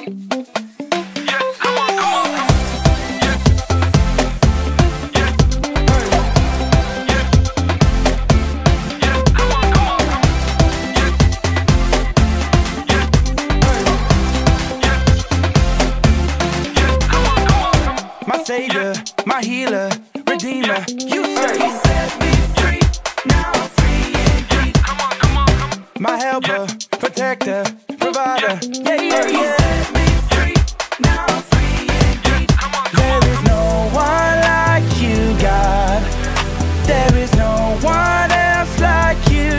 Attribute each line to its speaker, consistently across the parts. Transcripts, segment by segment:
Speaker 1: My savior, my healer, redeemer. You set me free. Now I'm free indeed. My helper, protector, provider. Yeah, yeah, yeah. You set me free. Now I'm free indeed. There is no one like you, God. There is no one else like you.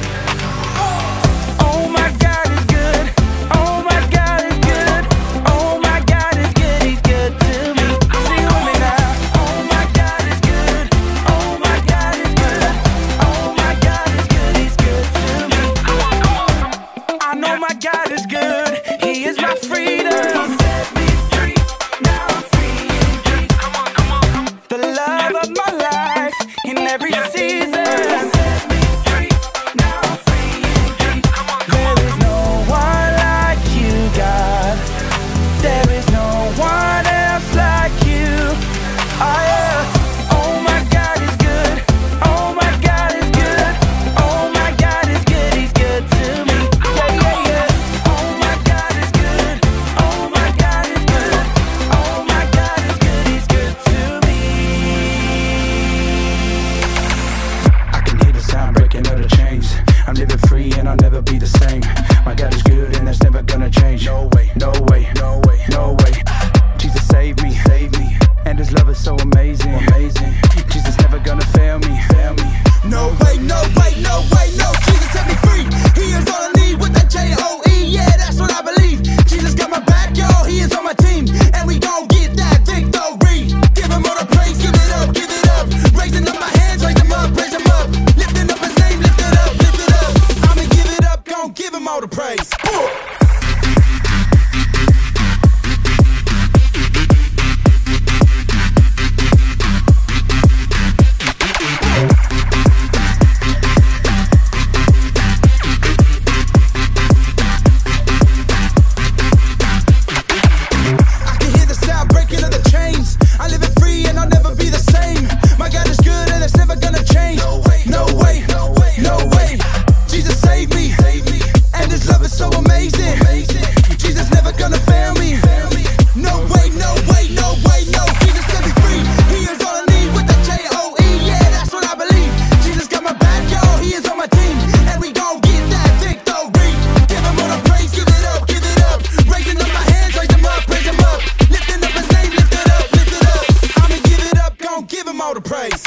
Speaker 1: Oh my God is good. Oh my God is good. Oh my God is good. He's good to me. Sing with me now. Oh my God is good. Oh my God is good. Oh my God is good. He's good to me. I know my God is good. He is my freedom. He set me free. Now I'm free indeed. The love of my life in every season. I'm living free and I'll never be the same. My God is good and that's never gonna change. No way, no way, no way, no way. Jesus saved me, and his love is so amazing, amazing. Jesus never gonna fail me, fail me.
Speaker 2: No way, no way, no way, no. Jesus set me free. He is all I need with that J-O-E. Yeah, that's what I believe. Jesus got my back, y'all. He is on my team, and we gon' get that victory. Give him all the praise, give it up, give it up. Raising up my hands, raise them up, praise him up. Lifting up his name, lift it up, lift it up. I'ma give it up, gon' give him all the praise. Give him all the praise.